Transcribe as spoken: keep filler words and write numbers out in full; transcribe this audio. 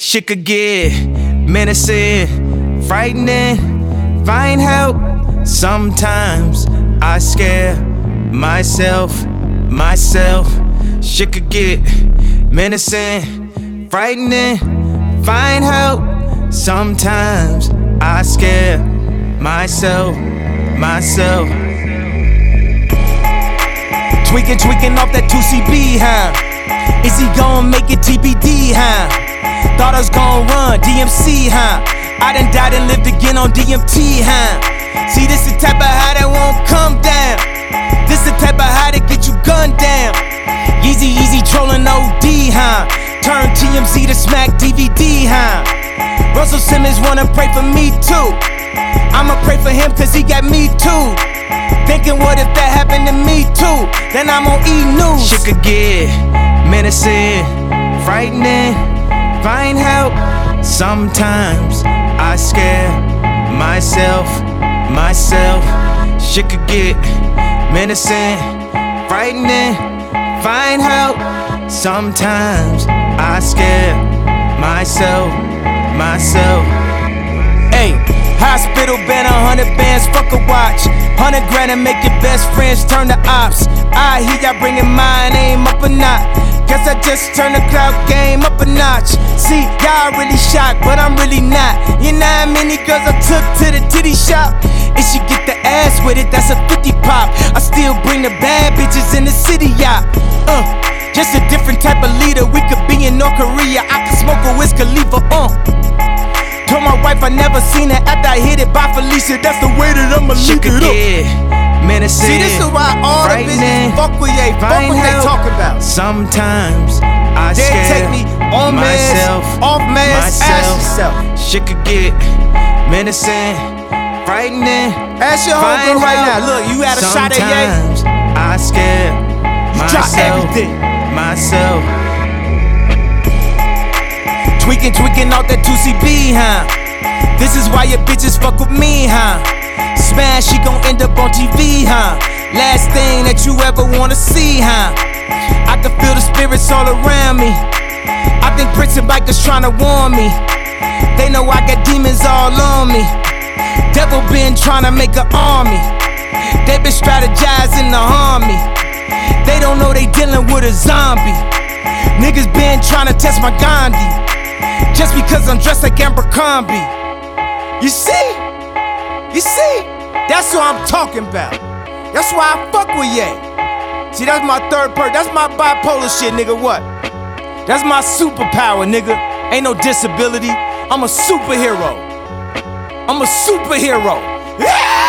Shit could get menacing, frightening, find help. Sometimes I scare myself, myself. Shit could get menacing, frightening, find help. Sometimes I scare myself, myself. Tweaking, tweaking off that two C B, huh? Is he gon' make it T B D, huh? Thought I was gon' run D M C, huh? I done died and lived again on D M T, huh? See, this the type of high that won't come down. This the type of high that get you gunned down. Easy, easy trolling O D, huh? Turn T M Z to smack D V D, huh? Russell Simmons wanna pray for me too. I'ma pray for him cause he got me too. Thinking what if that happened to me too? Then I'm on E! News. Shit could get menacing, frightening, find help. Sometimes I scare myself, myself. Shit could get menacing, frightening, find help. Sometimes I scare myself, myself. Hey, hospital been a hundred bands, fuck a watch. Hundred grand and make your best friends turn to ops. I hear y'all bringing mine aim up a notch. Guess I just turned the clout game up a notch. See, y'all really shocked, but I'm really not. You know how many girls I took to the titty shop? If she get the ass with it, that's a fifty pop. I still bring the bad bitches in the city, y'all. Uh, just a different type of leader. We could be in North Korea. I could smoke a Wiz Khalifa, uh. Told my wife I never seen her after I hit it by Felicia. That's the way that I'ma leave it up. Menacing, see, this is why all the bitches fuck with ye, fuck what they talk about. Sometimes I they scare take me on myself, mask, off mask, ask yourself. Shit could get menacing, frightening. Ask your homegirl right now. Look, you had a shot at ye. Sometimes I scare myself, everything. myself. Tweaking, tweaking out that two C B, huh? This is why your bitches fuck with me, huh? Smash, she gon' end up on T V, huh? Last thing that you ever wanna see, huh? I can feel the spirits all around me. I think prison bikers tryna warn me. They know I got demons all on me. Devil been tryna make an army. They been strategizing to harm me. They don't know they dealing with a zombie. Niggas been tryna test my Gandhi. Just because I'm dressed like Abercrombie. You see? You see? That's what I'm talking about. That's why I fuck with ye. See, that's my third part. That's my bipolar shit, nigga. What? That's my superpower, nigga. Ain't no disability. I'm a superhero. I'm a superhero. Yeah!